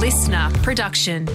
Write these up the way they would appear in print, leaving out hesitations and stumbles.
listener production.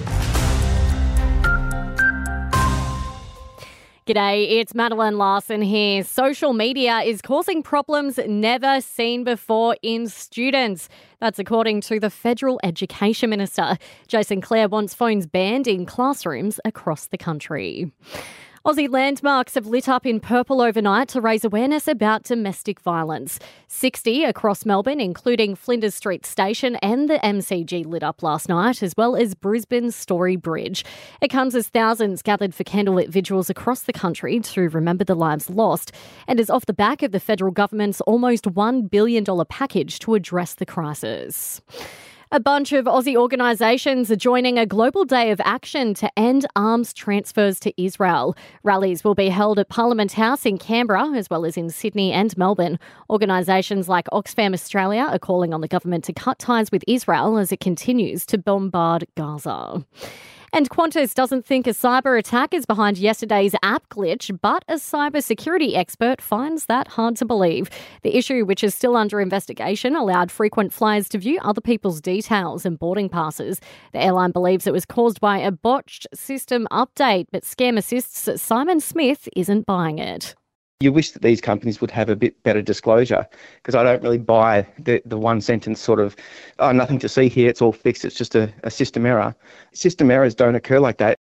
G'day, it's Madeline Larson here. Social media is causing problems never seen before in students. That's according to the Federal Education Minister. Jason Clare wants phones banned in classrooms across the country. Aussie landmarks have lit up in purple overnight to raise awareness about domestic violence. 60 across Melbourne, including Flinders Street Station and the MCG, lit up last night, as well as Brisbane's Story Bridge. It comes as thousands gathered for candlelit vigils across the country to remember the lives lost, and is off the back of the federal government's almost $1 billion package to address the crisis. A bunch of Aussie organisations are joining a global day of action to end arms transfers to Israel. Rallies will be held at Parliament House in Canberra, as well as in Sydney and Melbourne. Organisations like Oxfam Australia are calling on the government to cut ties with Israel as it continues to bombard Gaza. And Qantas doesn't think a cyber attack is behind yesterday's app glitch, but a cybersecurity expert finds that hard to believe. The issue, which is still under investigation, allowed frequent flyers to view other people's details and boarding passes. The airline believes it was caused by a botched system update, but Scam Assist's Simon Smith isn't buying it. You wish that these companies would have a bit better disclosure, because I don't really buy the one sentence sort of, oh, nothing to see here, it's all fixed, it's just a system error. System errors don't occur like that.